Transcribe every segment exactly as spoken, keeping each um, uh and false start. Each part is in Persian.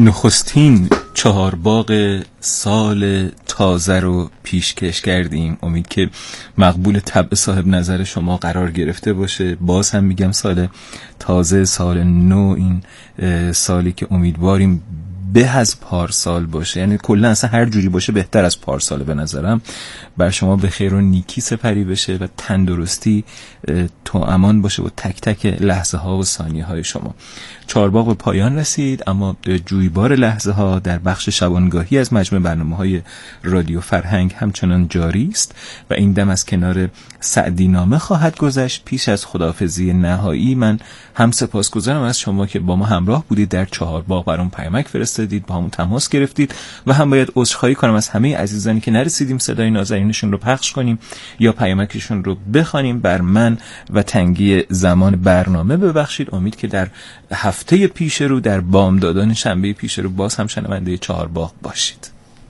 نخستین چهار باغ سال تازه رو پیشکش کردیم. امید که مقبول طبع صاحب نظر شما قرار گرفته باشه. باز هم میگم سال تازه، سال نو، این سالی که امیدواریم به از پارسال باشه، یعنی کلا اصلا هر جوری باشه بهتر از پارسال به نظرم. بر شما به خیر و نیکی سپری بشه و تندرستی تو امان باشه و تک تک لحظه ها و ثانیه های شما. چهارباغ به پایان رسید، اما جویبار لحظه ها در بخش شبانگاهی از مجموع برنامه های رادیو فرهنگ همچنان جاری است و این دم از کنار سعدی نامه خواهد گذشت. پیش از خداحافظی نهایی من هم سپاسگزارم از شما که با ما همراه بودید، در چهارباغ برام پیامک فرستادید، با همون تماس گرفتید و هم باید عذرخواهی کنم از همه عزیزانی که نرسیدیم صدای نازنینشون رو پخش کنیم یا پیامکشون رو بخوانیم. بر من و تنگی زمان برنامه ببخشید. امید که در هفته پیش رو، در بامدادان شنبه پیش رو باز هم شنونده چهارباغ باشید.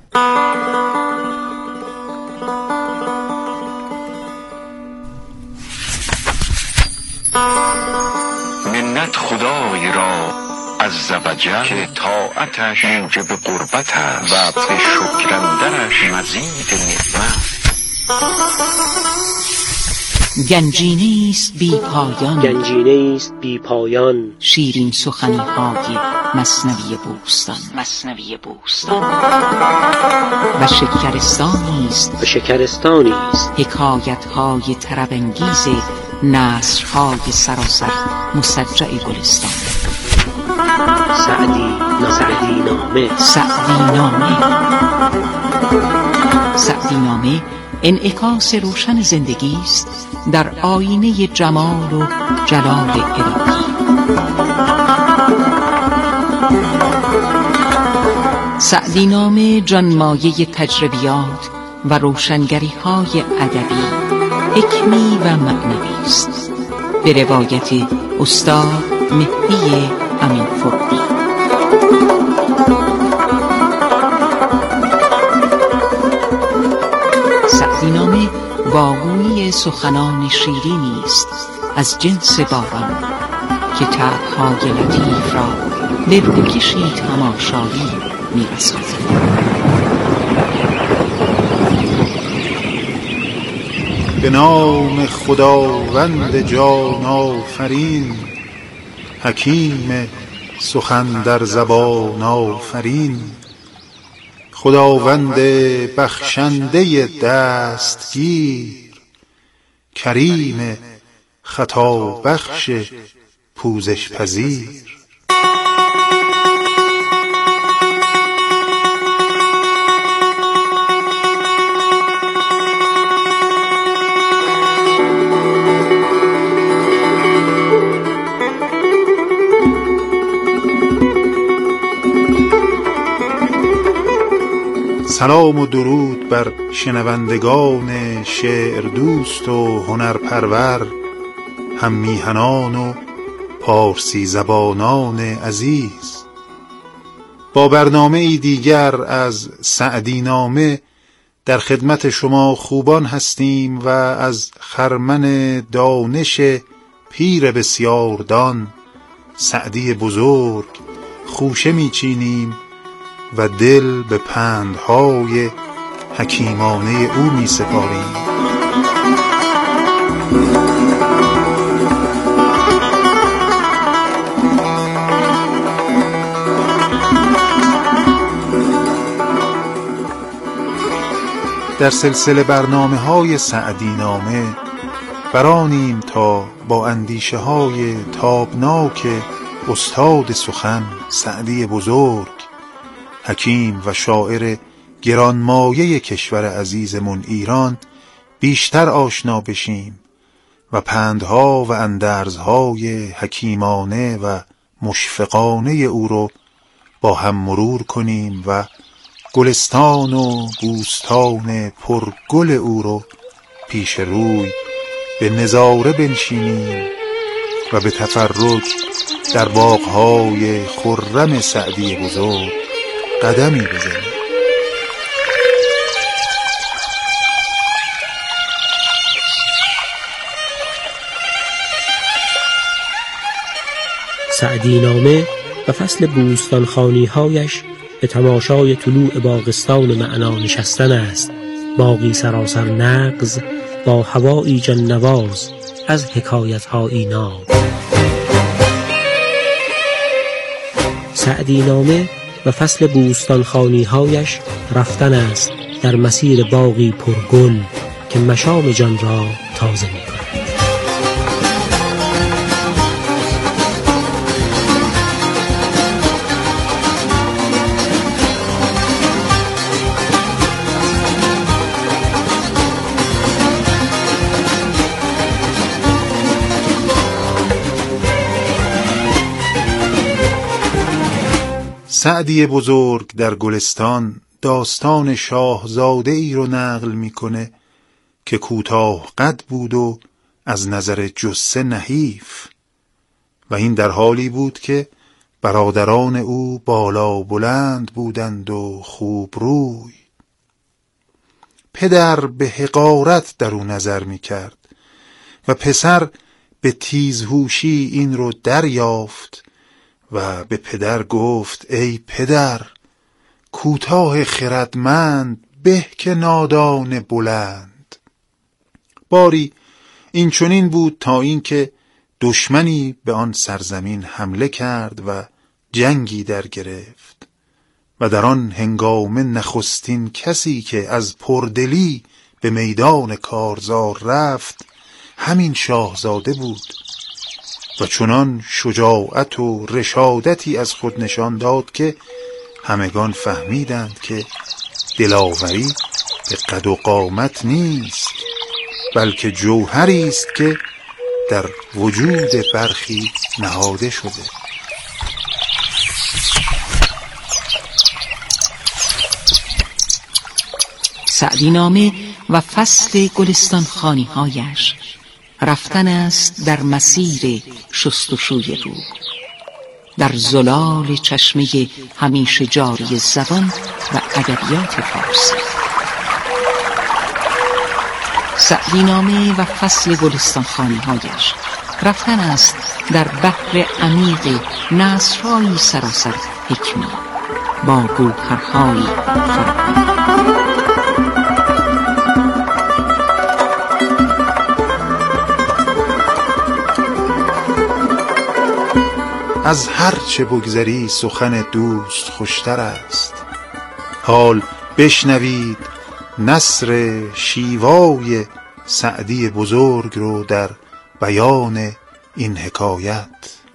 منت خدای را عز و جل که طاعتش موجب قربت است و به شکرندرش مزید نعمت. گنجینه‌ایست بی پایان، گنجینه‌ایست بی پایان، شیرین سخنی‌های مثنوی بوستان، مثنوی بوستان و شکرستانیست و شکرستانیست حکایت‌های طرب‌انگیز نثرهای سراسر مسجع گلستان. سعدی سعدی نامه سعدی نامه سعدی نامه انعکاس روشن زندگی است در آینه جمال و جلال الهی. سعدی نامه جانمایه تجربیات و روشنگری های ادبی، حکمی و معنوی است، به روایت استاد مهدی امین فروغی. سعدی نامه واگویی سخنان شیرینی است از جنس باران که طبع‌های لطیف را به روکشی تماشایی می‌رساند. به نام خداوند جان آفرین، حکیم سخن در زبان آفرین. خداوند بخشنده دستگیر، کریم خطا بخش پوزش پذیر. سلام و درود بر شنوندگان شعر دوست و هنرپرور، هم میهنان و پارسی زبانان عزیز. با برنامه ای دیگر از سعدی نامه در خدمت شما خوبان هستیم و از خرمن دانش پیر بسیاردان سعدی بزرگ خوشه میچینیم و دل به پندهای حکیمانه او می سپاریم. در سلسله برنامه های سعدی نامه برانیم تا با اندیشه های تابناک استاد سخن سعدی بزرگ، حکیم و شاعر گرانمایه کشور عزیزمون ایران بیشتر آشنا بشیم و پندها و اندرزهای حکیمانه و مشفقانه او رو با هم مرور کنیم و گلستان و بوستان پرگل او رو پیش روی به نظاره بنشینیم و به تفرج در باغهای خرم سعدی بزرگ قدمی بزنیم. سعدی نامه و فصل بوستانخوانی هایش به تماشای طلوع باغستان معنا نشستن است، باغی سراسر نغز با هوایی جان نواز از حکایت هایی ناب. سعدی نامه و فصل بوستانخوانی هایش رفتن است در مسیر باغی پرگل که مشام جان را تازه می کند. سعدی بزرگ در گلستان داستان شاهزاده ای رو نقل میکنه که کوتاه قد بود و از نظر جثه نحیف، و این در حالی بود که برادران او بالا بلند بودند و خوب روی. پدر به حقارت در او نظر میکرد و پسر به تیزهوشی این رو دریافت و به پدر گفت ای پدر، کوتاه خردمند به که نادان بلند. باری این چنین بود تا اینکه دشمنی به آن سرزمین حمله کرد و جنگی در گرفت و در آن هنگامه نخستین کسی که از پردلی به میدان کارزار رفت همین شاهزاده بود و چنان شجاعت و رشادتی از خود نشان داد که همگان فهمیدند که دلاوری به قد و قامت نیست، بلکه جوهری است که در وجود برخی نهاده شده. سعدی نامه و فصل گلستانخوانی هایش رفتن است در مسیر شستشوی روح، در زلال چشمه همیشه جاری زبان و ادبیات فارسی. سعدی نامه و فصل گلستانخوانی هایش رفتن است در بحر عمیق نثرهایی سراسر حکمی با گوهرهایی فراوان. از هر چه بگذری سخن دوست خوشتر است. حال بشنوید نثر شیوای سعدی بزرگ رو در بیان این حکایت.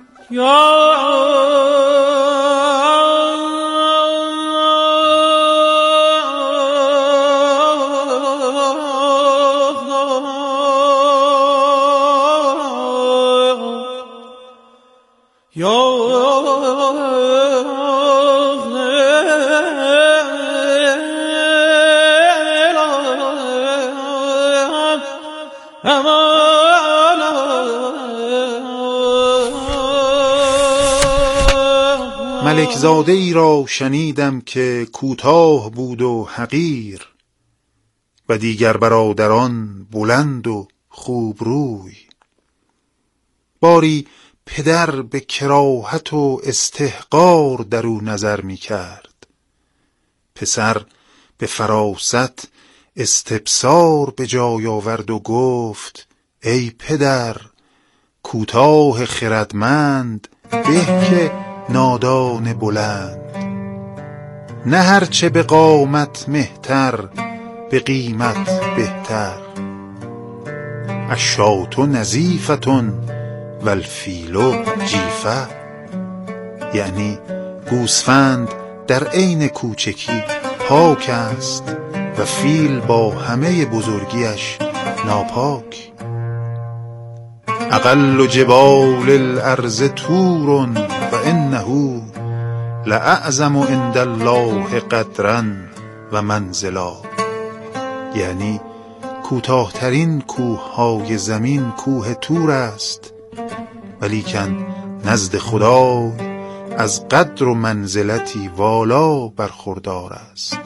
ملک زاده ای را شنیدم که کوتاه بود و حقیر و دیگر برادران بلند و خوب روی. باری پدر به کراهت و استحقار در او نظر می کرد، پسر به فراست استبصار به جای آورد و گفت ای پدر، کوتاه خردمند به که نادان بلند. نه هرچه به قامت مهتر به قیمت بهتر. الشاة نظیفة والفیل جیفه، یعنی گوسفند در عین کوچکی پاک است و فیل با همه بزرگیش ناپاک. اقل جبال الارض طور و انه لاعظم عند الله قدرا و منزلا، یعنی کوتاهترین کوههای زمین کوه طور است، ولیکن نزد خدا از قدر و منزلتی والا برخوردار است.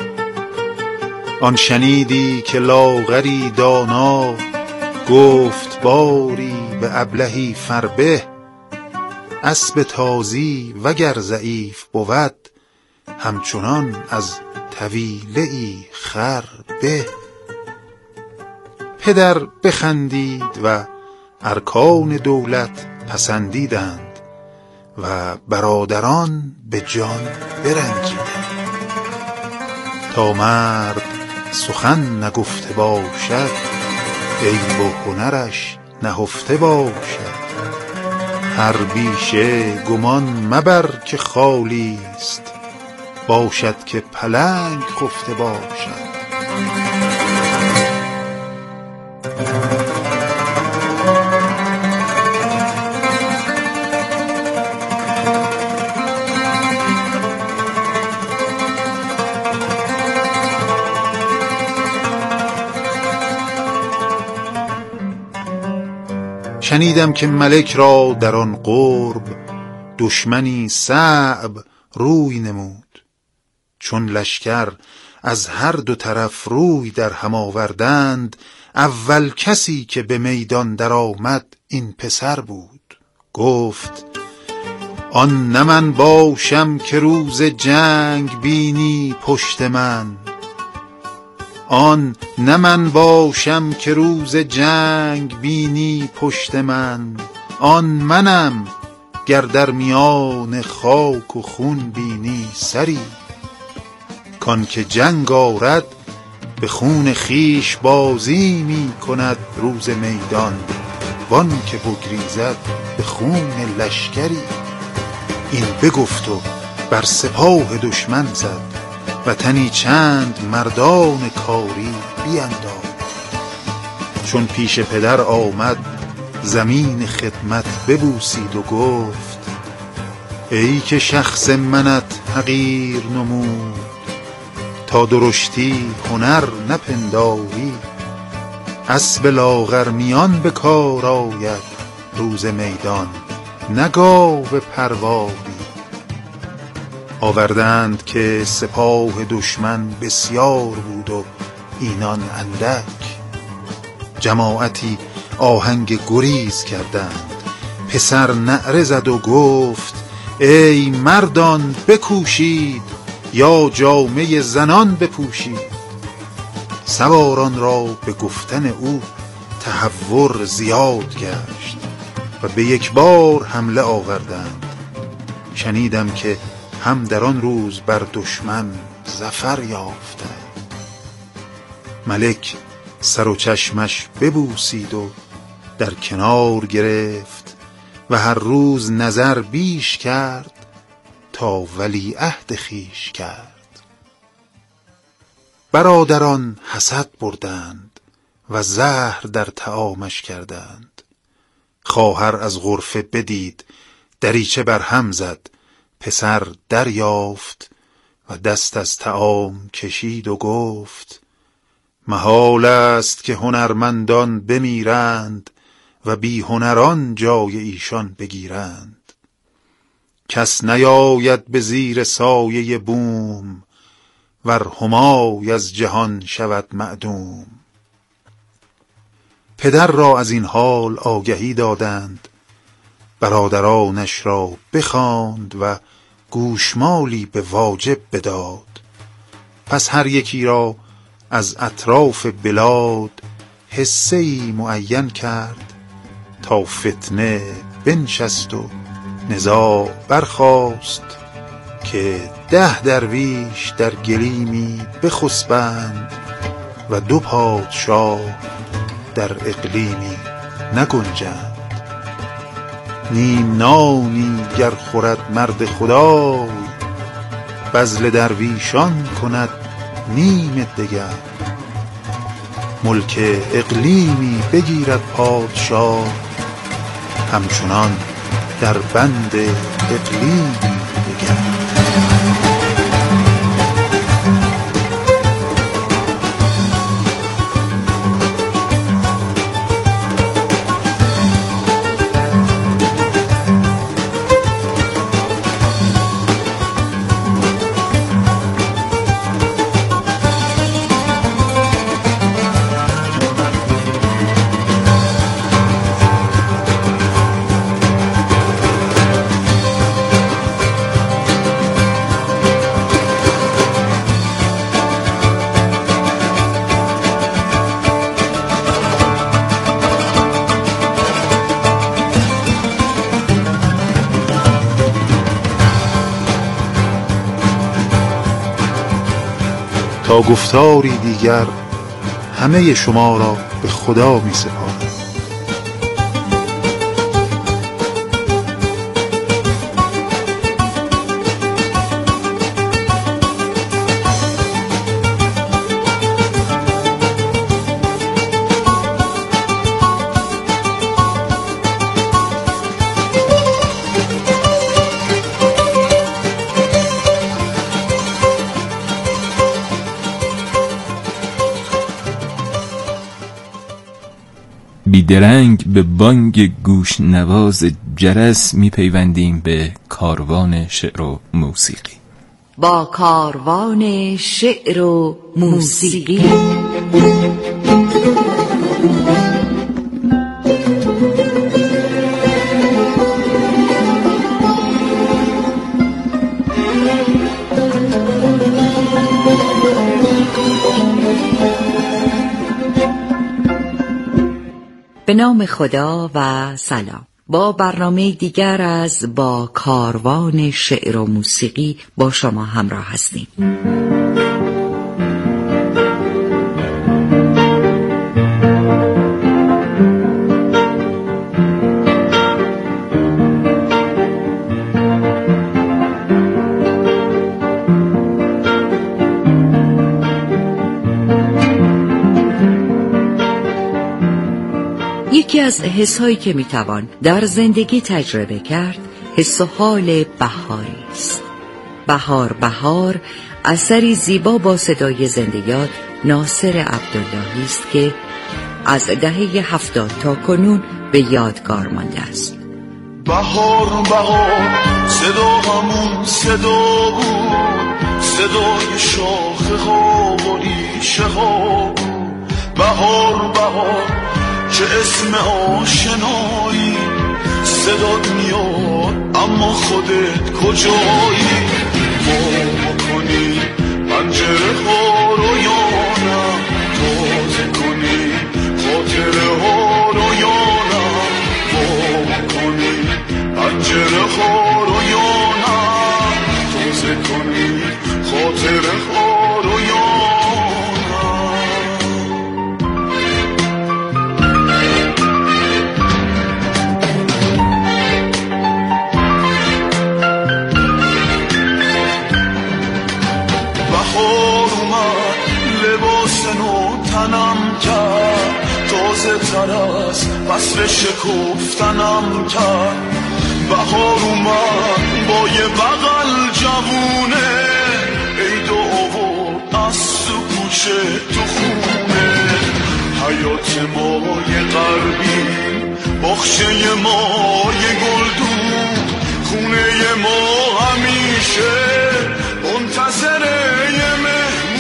آن شنیدی که لاغری دانا گفت باری به ابلهی فربه، اسب تازی وگر ضعیف بود، همچنان از طویله ای خر به. پدر بخندید و ارکان دولت پسندیدند و برادران به جان برنجیدند. تا مرد سخن نگفته باشد، عیب و هنرش نهفته باشد. هر بیشه گمان مبر که خالی است، باشد که پلنگ خفته باشد. شنیدم که ملک را در آن قرب، دشمنی صعب روی نمود. چون لشکر از هر دو طرف روی در هم آوردند، اول کسی که به میدان در آمد این پسر بود. گفت آن نه من باشم که روز جنگ بینی پشت من، آن نه من باشم که روز جنگ بینی پشت من. آن منم گر در میان خاک و خون بینی سری. کان که جنگ آرد به خون خیش بازی می کند روز میدان، وان که بگریزد به خون لشکری. این بگفت و بر سپاه دشمن زد، و تنی چند مردان کاری بینداخت. چون پیش پدر آمد زمین خدمت ببوسید و گفت ای که شخص منت حقیر نمود. تا درشتی هنر نپنداری، اسب لاغر میان به کار آید روز میدان، نه گاو پروایی. آوردند که سپاه دشمن بسیار بود و اینان اندک. جماعتی آهنگ گریز کردند. پسر نعره زد و گفت ای مردان بکوشید، یا جامه زنان بپوشید. سواران را به گفتن او تهور زیاد گشت و به یک بار حمله آوردند. شنیدم که هم در آن روز بر دشمن ظفر یافتند. ملک سر و چشمش ببوسید و در کنار گرفت و هر روز نظر بیش کرد تا ولیعهد خویش کرد. برادران حسد بردند و زهر در طعامش کردند. خواهر از غرفه بدید، دریچه بر هم زد. پسر دریافت و دست از طعام کشید و گفت محال است که هنرمندان بمیرند و بی هنران جای ایشان بگیرند. کس نیاید به زیر سایه بوم، ور همای از جهان شود معدوم. پدر را از این حال آگهی دادند. برادرانش را بخواند و گوشمالی به واجب بداد. پس هر یکی را از اطراف بلاد حصه‌ای معین کرد تا فتنه بنشست و نزاع برخاست که ده درویش در گلیمی بخسبند و دو پادشاه در اقلیمی نگنجند. نیم نانی گر خورد مرد خدای، بذل درویشان کند نیم دگر. ملک اقلیمی بگیرد پادشاه، همچنان در بند اقلیمی دگر. تا گفتاری دیگر همه شما را به خدا می سپارم. بیدرنگ به بانگ گوش نواز جرس می پیوندیم به کاروان شعر و موسیقی. با کاروان شعر و موسیقی به نام خدا و سلام. با برنامه دیگر از با کاروان شعر و موسیقی با شما همراه هستیم. یکی از حس‌هایی که میتوان در زندگی تجربه کرد حس و حال بهاری است. بهار بهار اثری زیبا با صدای زنده یاد ناصر عبداللهی است که از دهه هفتاد تا کنون به یادگار مانده است. بهار بهار صدا همون صدا بود، صدای شاخه ها و ریشه ها. بهار بهار چه اسم آشنایی، صدات میاد اما خودت کجایی؟ ما بکنی پنجره ها رو یا نه، تازه کنی خاطره ها رو یا نه. ما بکنی پنجره ها رو یا نه، تازه کنی خاطره ها رو یا نه. تنم کرد تازه تر از فصل شکفتنم کرد. بهار اومد با یه بغل جوونه، عید و آورد از تو کوچه تو خونه. حیات ما یه غربی، باغچه ما یه گلدون، خونه ما همیشه منتظر یه مهمون.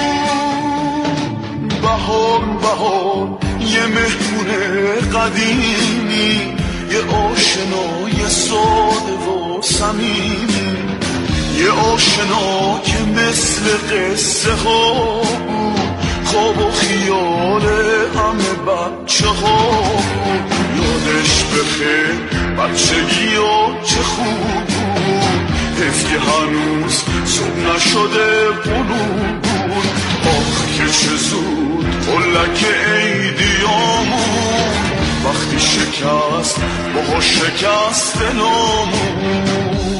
بهار بهار یه مهمون قدیمی، یه آشنای ساده و صمیمی، یه آشنا که مثل قصه ها بود، خواب و خیال همه بچه ها بود. یادش بخیر بچگی ها چه خوب بود، حیف که هنوز صبح نشده بلو بود. آخ که چه زود قلک عیدیامون، وقتی شکست با شکست دلامون.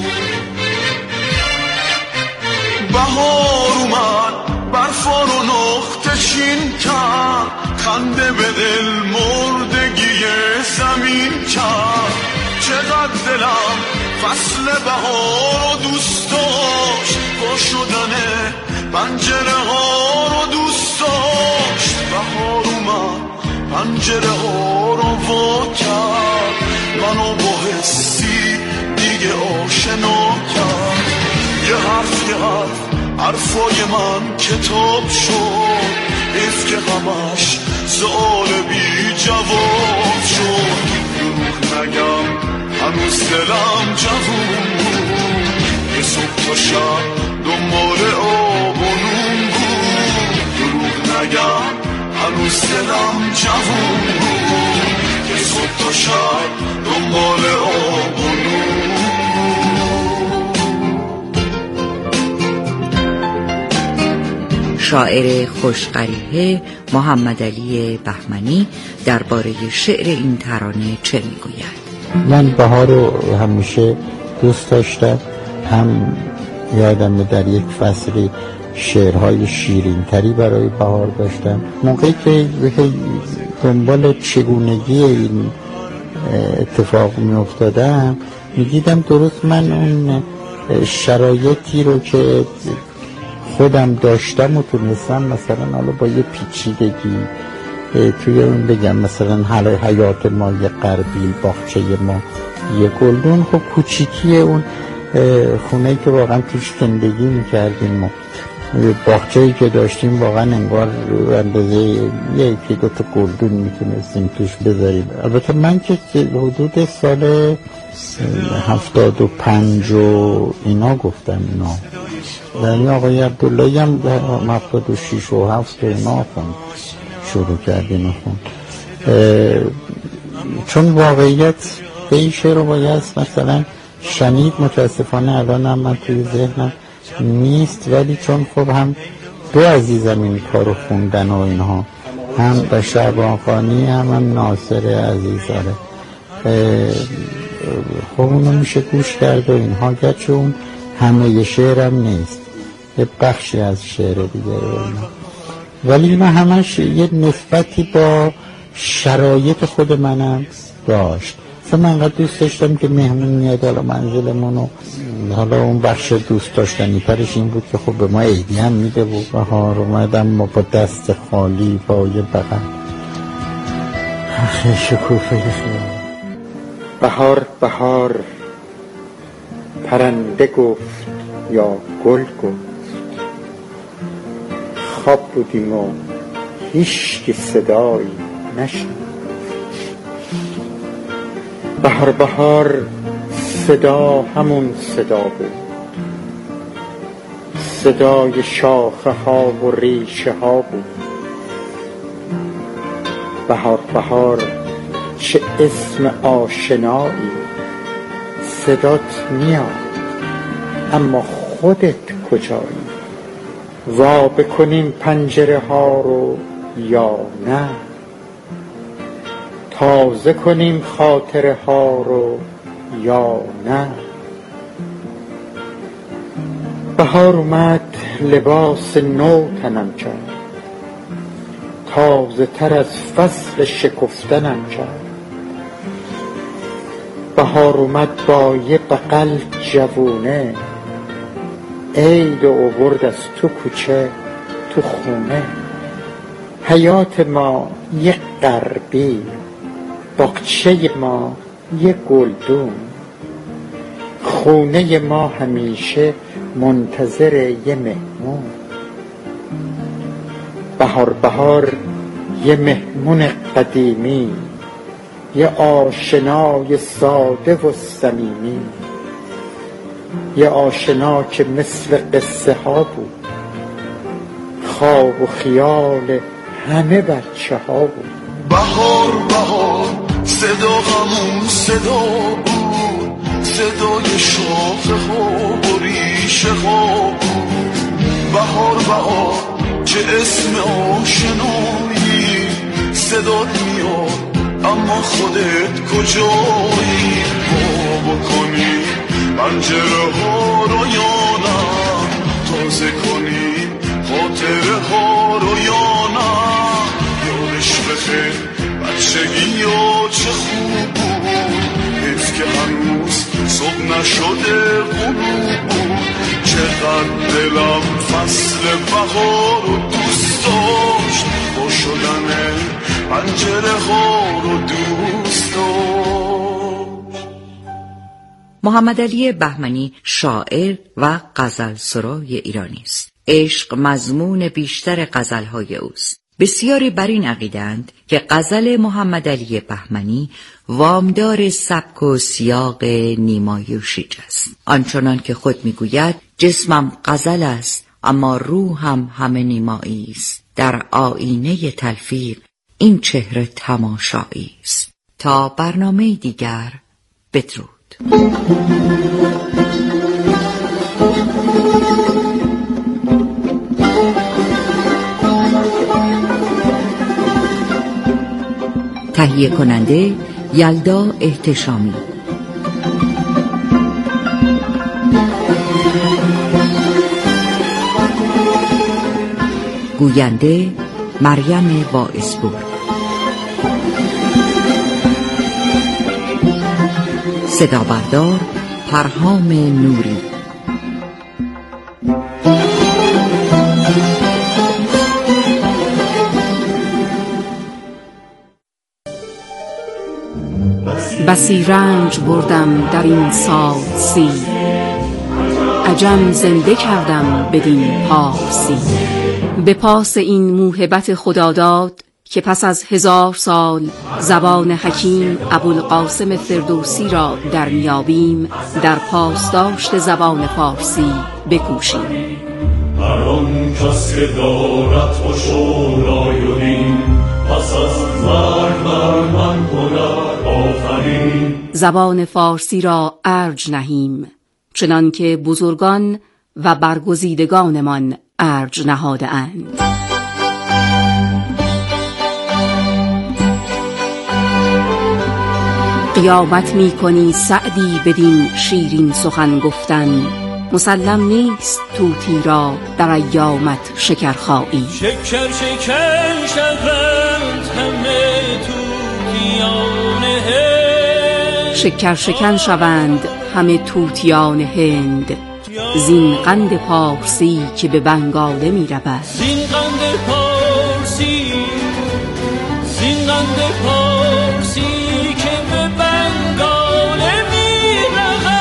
بهار اومد برفا رو نقطه چین کرد، خنده به دل مردگی زمین کرد. چقدر دلم فصل بهار رو دوست داشت، با شدن پنجره ها رو دوست داشت. بهار اومد پنجره ها رو وا کرد، منو با حسی دیگه آشنا کرد. یه حرف یه حرف حرفای من کتاب شد، حیف که همش سؤال بی جواب شد. دروغ نگم هنوز دلم جوون بود، یه صبح تا شب دنبال آب و نون بود. دروغ نگم هنوز دلم جوون بود، یه صبح تا شب دنبال آب و نون. شاعر خوشقریحه محمدعلی بهمنی درباره شعر این ترانه چه میگوید؟ من بهار رو همیشه دوست داشتم، هم یادمه در یک فصلی شعرهای شیرین تری برای بهار داشتم. موقعی که دنبال چگونگی این اتفاق می افتادم می دیدم درست من اون شرایطی رو که خودم داشتم و تونستم مثلا حالا با یه پیچیدگی توی اون بگم مثلا حیات ما یه قربیل، باغچه ما یه گلدون، خب کوچیکی اون خونه که واقعا توش زندگی میکردیم و باغچه‌ای که داشتیم واقعا انگار اندازه یکی دو تا گلدون میتونستیم توش بذاریم. البته من که حدود سال هفتاد و پنج و اینا گفتم اینا، یعنی آقای عبداللهی هم هفتاد و شیش و هفت و اینا خوند شروع کردیم خوند، چون واقعیت به این شعر رو باید مثلا شنید. متاسفانه الان هم من توی ذهنم نیست، ولی چون خب هم دو عزیزم این کارو خوندن و اینها، هم به شعبانخانی هم هم ناصر عزیزاره، خب اونو میشه گوش کرد و اینها، گرچه اون همه شعرم نیست، یه بخشی از شعر دیگه رو اینا، ولی اینا همش یه نسبتی با شرایط خود منم داشت. مثلا من انقدر دوست داشتم که مهمون میاد حالا منزلمونو، حالا اون بخش دوست داشتنی ترش این بود که خب به ما عیدی هم میده بود. بهار اومدم ما با دست خالی پای بغل خیلی شکوفه خیلی. بهار بهار پرنده گفت یا گل گفت، خواب بودیم و هیچ که صدایی نشنید. بهار بهار صدا همون صدا بود، صدای شاخه ها و ریشه ها بود. بهار بهار چه اسم آشنایی، صدات میاد اما خودت کجایی؟ وا بکنیم پنجره ها رو یا نه، تازه کنیم خاطره ها رو یا نه. بهار اومد لباس نو تنم کرد، تازه تر از فصل شکفتنم کرد. بهار اومد با یه بغل جوونه، عید و آورد از تو کوچه تو خونه. حیات ما یه غربی، باغچه ما یه گلدون، خونه ما همیشه منتظر یه مهمون. بهار بهار یه مهمون قدیمی، یه آشنای ساده و صمیمی، یه آشنا که مثل قصه ها بود، خواب و خیال همه بچه ها بود. بهار بهار صدا همون صدا بود، صدای شاخه ها و ریشه ها بود. بهار بهار چه اسم آشنایی، صدات میاد اما خودت کجایی؟ با بکنی پنجره ها رو یا نه، تازه کنی خاطره ها رو یا نه. یادش بخیر بچگی یا چه خوب بود، حیف که هنوز صبح نشده غروب بود. چقدر دلم فصل بهار رو دوست داشت، با شدن پنجره ها رو دوست داشت. محمدعلی بهمنی شاعر و غزلسرای ایرانی است. عشق مضمون بیشتر غزل‌های اوست. بسیاری بر این عقیده‌اند که غزل محمدعلی بهمنی وامدار سبک و سیاق نیمای و شیج است. آنچنان که خود میگوید جسمم غزل است اما روحم همه نیمایی است، در آینه تلفیق این چهره تماشایی است. تا برنامه دیگر بدرود. تهیه کننده یلدا احتشامی. گوینده مریم واعظپور. صدا بردار پرهام نوری. بسی رنج بردم در این سال سی، عجم زنده کردم بدین پارسی. به پاس این موهبت خداداد که پس از هزار سال زبان حکیم ابوالقاسم فردوسی را در میابیم، در پاسداشت زبان فارسی بکوشیم. هر آن کس که دارد خوش و رای و دین، پس از مرگ بر من کند آفرین. زبان فارسی را ارج نهیم، چنان که بزرگان و برگزیدگانمان ارج نهاده اند. قیامت می کنی سعدی بدین شیرین سخن گفتن، مسلم نیست طوطی را در ایامت شکرخایی. شکر شکر شوند همه طوطیان هند، شکر شکن شوند همه طوطیان هند. زین قند پارسی که به بنگاله می رود، زین قند پارسی، زین قند پارسی که به بنگاله می رود.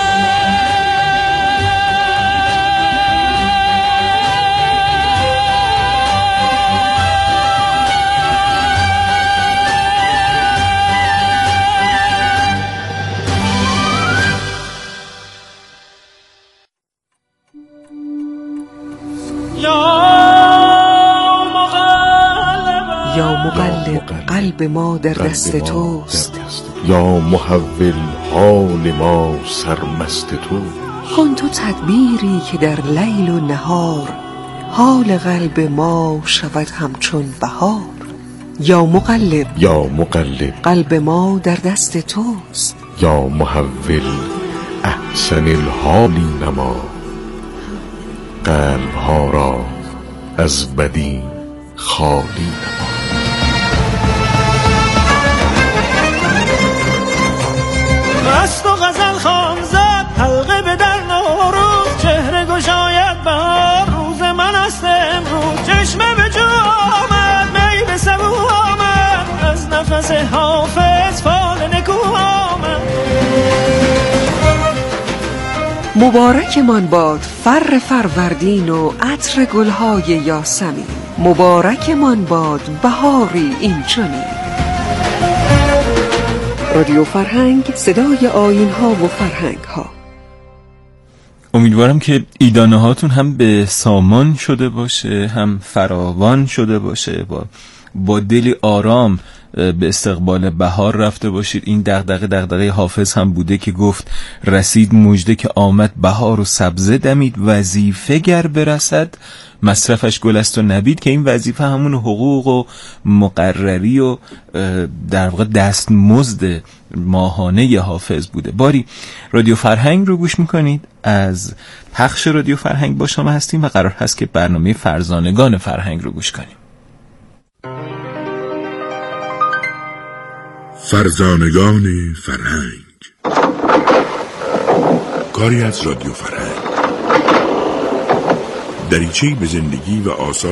یا مقلب قلب ما در دست توست، یا محول حال ما سرمست تو. کن تو تدبیری که در لیل و نهار، حال قلب ما شود همچون بهار. یا مقلب یا مقلب قلب ما در دست توست، یا محول احسن الحالی نما. قلب ها را از بدی خالی نما. مست و غزل خوان زد حلقه به در نوروز، چهره گشاید بهار روز من است امروز. چشمه به جو آمد می به سبو آمد، از نفس حافظ فال نکو آمد. مبارک من باد فر فروردین و عطر گلهای یاسمین، مبارک من باد بهاری این چنین. رادیو فرهنگ، صدای آیین ها و فرهنگ ها. امیدوارم که ایدانه هاتون هم به سامان شده باشه، هم فراوان شده باشه، با با دلی آرام به استقبال بهار رفته باشید. این دغدغه دغدغه حافظ هم بوده که گفت رسید مژده که آمد بهار و سبزه دمید، وظیفه گر برسد مصرفش گل است و نبید، که این وظیفه همون حقوق و مقرری و در واقع دستمزد ماهانه حافظ بوده. باری رادیو فرهنگ رو گوش میکنید. از پخش رادیو فرهنگ با شما هستیم و قرار هست که برنامه فرزانگان فرهنگ رو گوش کنیم. فرزانگان فرهنگ، کاری از رادیو فرهنگ. دریچه‌ای به زندگی و آثار